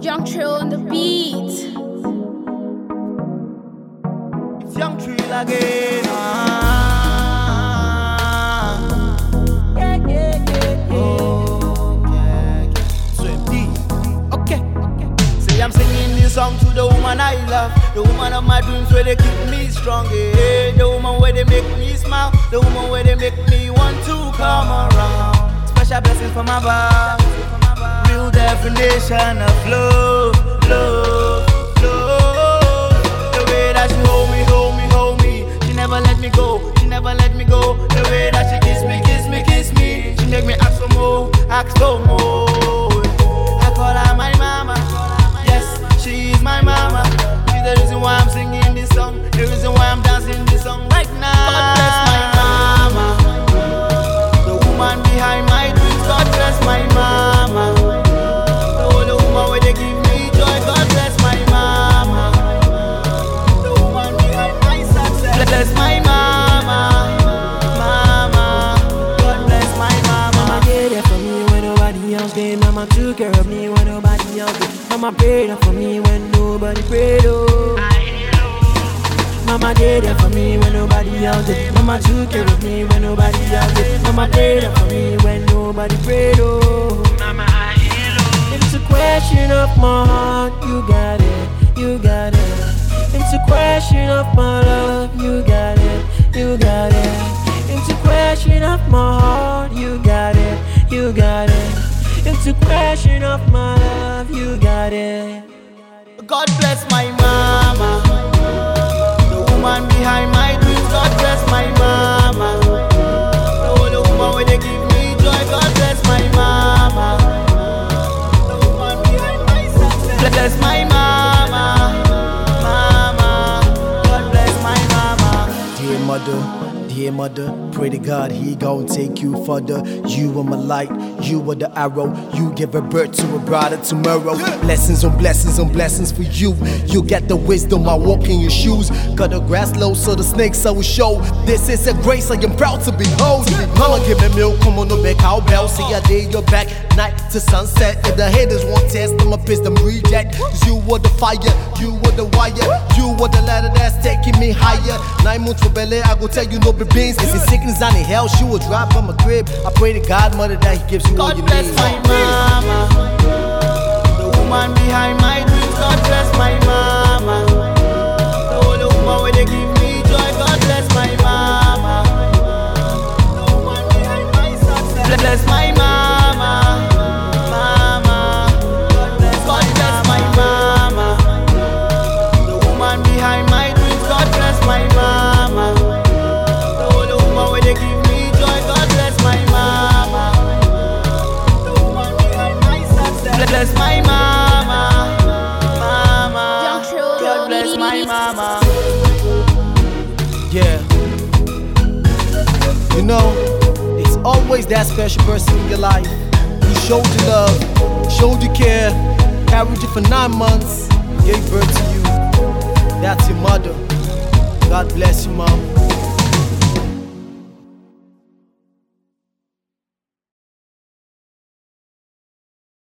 Young Trill on the beat. It's Young Trill again. I'm singing this song to the woman I love, the woman of my dreams where they keep me strong, yeah. The woman where they make me smile, the woman where they make me want to come around. Special blessings from above, real definition of love, love, love. The way that she hold me, hold me, hold me. She never let me go, she never let me go. The way that she kiss me, kiss me, kiss me. She make me ask for more, ask for more. I call her my mama. She's my mama. She's the reason why I'm singing this song, the reason why I'm dancing this song right now. God bless my mama, the woman behind my dreams. God bless my mama, the woman where they give me joy. God bless my mama, the woman behind my success. Bless my mama, mama. God bless my mama. Mama did it for me when nobody else did. Mama took care of me when nobody else did. Mama prayed for me when nobody prayed, oh. Mama did it for me when nobody else did. Mama took care of me when nobody else did. Mama prayed for me when nobody prayed, oh. Mama, I hear, oh. It's a question of my heart, you got it, you got it. It's a question of my love, you got it, you got it. It's a question of my heart, you got it, you got it. It's a question of my love, you got it. God bless my mama, the woman behind my dreams. God bless my mama, the woman where they give me joy. God bless my mama, the woman behind my success. Bless my mama, mama. God bless my mama. Dear mother, pray to God He gon' take you further. You are my light, you are the arrow. You give a birth to a brighter tomorrow. Blessings on blessings on blessings for you. You get the wisdom, I walk in your shoes. Cut the grass low so the snakes I will show. This is a grace I am proud to behold. Mama give me milk, come on the back cowbell. See a day you're back, night to sunset. If the haters want test, I'ma piss them reject. Cause you were the fire, you were the wire. You were the ladder that's taking me higher. 9 months for belly, I go tell you no beans. If it's sickness on the hell, she will drop on my crib. I pray to God, mother, that He gives you all you need. God bless my mama, the woman behind my dreams. God bless my mama, the woman where they give me joy. God bless my mama, the woman behind my success. Bless my mama, mama. God bless my mama, the woman behind my dreams. God bless my mama. Bless my mama, mama. God bless my mama. Yeah. You know, it's always that special person in your life who showed you love, showed you care, carried you for 9 months, gave birth to you. That's your mother. God bless you, mom.